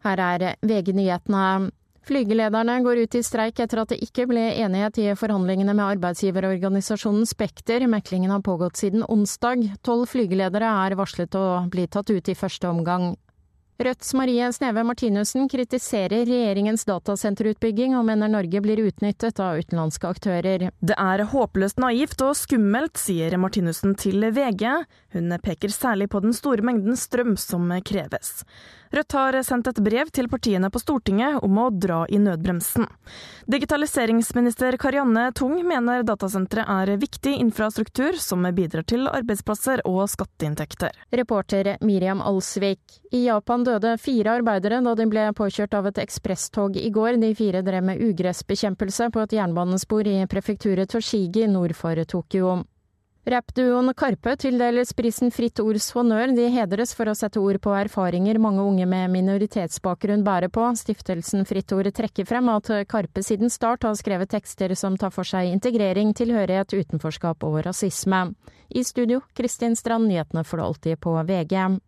Her VG-nyhetene. Flygelederne går ut i streik etter at det ikke ble enighet i forhandlingene med arbeidsgiverorganisasjonen Spekter. Meklingen har pågått siden onsdag. 12 flygeledere varslet å bli tatt ut i første omgang. Rødts Marie Sneve Martinussen kritiserer regjeringens datasenterutbygging og mener Norge blir utnyttet av utenlandske aktører. Det håpløst naivt og skummelt, sier Martinussen til VG. Hun peker særlig på den store mengden strøm som kreves. Rødt har sendt et brev til partiene på Stortinget om å dra i nødbremsen. Digitaliseringsminister Karianne Tung mener datasenteret viktig infrastruktur som bidrar til arbeidsplasser og skatteinntekter. Reporter Miriam Alsvik. I Japan døde 4 arbeidere da de ble påkjørt av et ekspresstog i går. De 4 drev med ugressbekjempelse på et jernbanespor i prefekturet Toshigi nord for Tokyo. Rappduoen Karpe tildeles prisen Fritt Ords Honnør. De hedres for å sette ord på erfaringer mange unge med minoritetsbakgrunn bærer på. Stiftelsen Fritt Ord trekker frem at Karpe siden start har skrevet tekster som tar for seg integrering, tilhørighet, utenforskap og rasisme. I studio, Kristin Strand, nyhetene for det alltid på VG.